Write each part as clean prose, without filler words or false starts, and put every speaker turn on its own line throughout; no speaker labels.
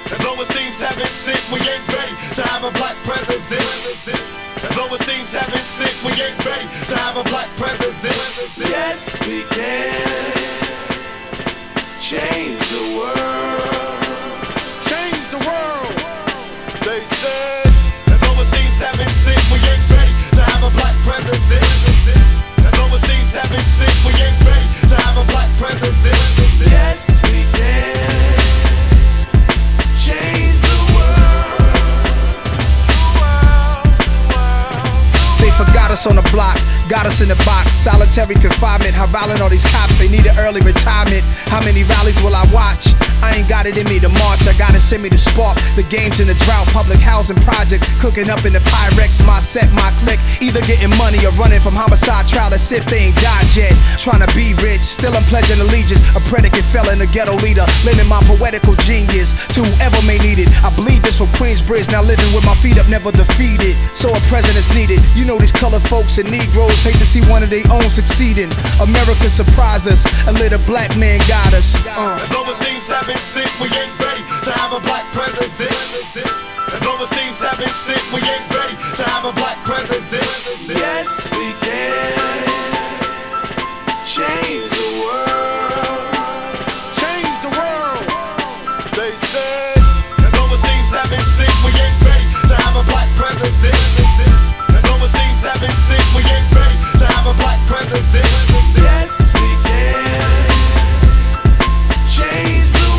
Though it seems heaven sent, we ain't ready to have a black president. Though it seems heaven sent, we ain't ready to have a black president.
Yes, we can change the world.
Change the world.
They said, though it seems heaven sent, we ain't ready to have a black president. Though it seems heaven sent, we ain't ready to have a black president.
Yes, we can change the world.
They forgot us on the block, got us in the box. Solitary confinement, how violent all these cops, they need an early retirement. How many rallies will I watch? I ain't got it in me to march, I gotta send me the spark. The game's in the drought, public housing projects, cooking up in the Pyrex, my set, my clique. Either getting money or running from homicide trial as if they ain't died yet. Trying to be rich, still I'm pledging allegiance. A predicate felon, a ghetto leader, lending my poetical genius to whoever may need it. I bleed this from Queensbridge, now living with my feet up, never defeated. So a president's needed. You know these colored folks and Negroes hate to see one of their own succeeding. America surprised us, a little black man got us.
Though it seems heaven sent, we ain't ready to have a black president. Though it seems heaven sent, we ain't ready to have a black president.
Yes, we can change the world.
Change the world.
They said, though it seems heaven sent, we ain't ready to have a black president. Though it seems heaven sent, we ain't ready to have a black president.
Yes, we can change the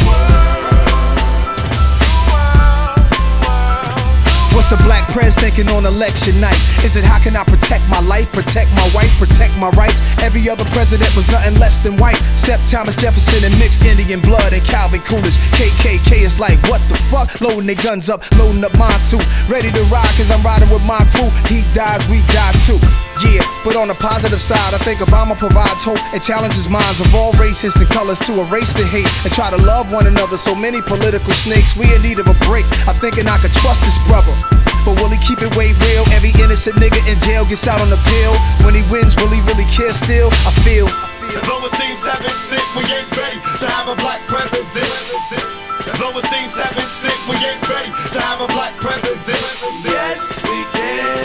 world.
What's the black press thinking on election night? Is it how can I protect my life, protect my wife, protect my rights? Every other president was nothing less than white, except Thomas Jefferson and mixed Indian blood and Calvin Coolidge. KKK is like, what the fuck? Loading their guns up, loading up mine too. Ready to ride cause I'm riding with my crew. He dies, we die too. Yeah, but on the positive side, I think Obama provides hope and challenges minds of all races and colors to erase the hate and try to love one another. So many political snakes, we in need of a break. I'm thinking I could trust this brother, but will he keep it way real? Every innocent nigga in jail gets out on the pill. When he wins, will he really care still? I feel.
Though it seems heaven sent, we ain't ready to have a black president. Though it seems heaven sent, we ain't ready to have a black president.
Yes, we can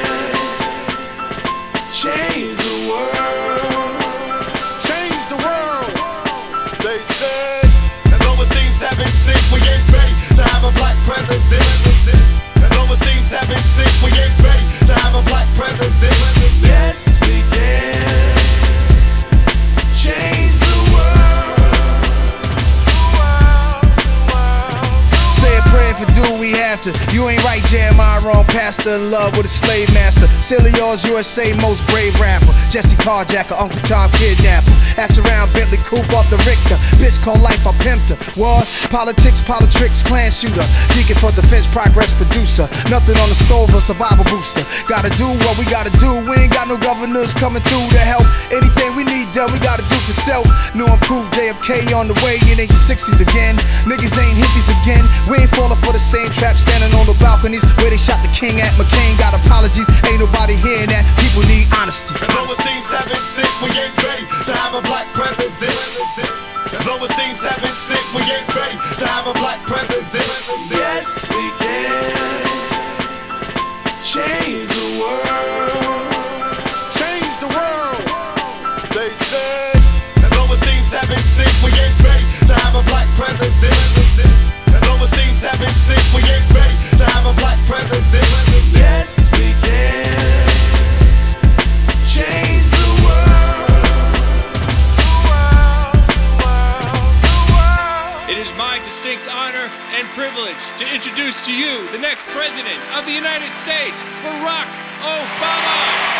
change the world.
Change the world.
They said, though it seems heaven sent, we ain't ready to have a black president. Though it seems heaven sent, we ain't ready to have a black president.
Yes, we can change the world.
Say a prayer for do we have to. You ain't right, Jeremiah, wrong pastor, in love with a slave master. Silly yours, USA most brave rapper. Jesse Carjacker, Uncle Tom kidnapper. Ask around Bentley Coupe off the Richter. Bitch called life, I pimped her. What? Politics, politics, clan shooter. Deacon for defense, progress producer. Nothing on the stove, a survival booster. Gotta do what we gotta do. We ain't got no governors coming through to help. Anything we need done, we gotta do for self. New improved JFK on the way, it ain't the 60s again. Niggas ain't hippies again. We ain't falling for the same trap, standing on the balconies where they shot the king at. McCain got apologies, ain't nobody hearing that. People need honesty.
Though it seems heaven sent, we ain't ready to have a black president. Though it seems heaven sent, we ain't ready to have a black president.
Yes, we can change the world.
Change the world.
They said, though it seems heaven sent, we ain't ready to have a black president. Though it seems heaven sent, we ain't ready to have a black president.
Yes, we can change the world.
It is my distinct honor and privilege to introduce to you the next President of the United States, Barack Obama.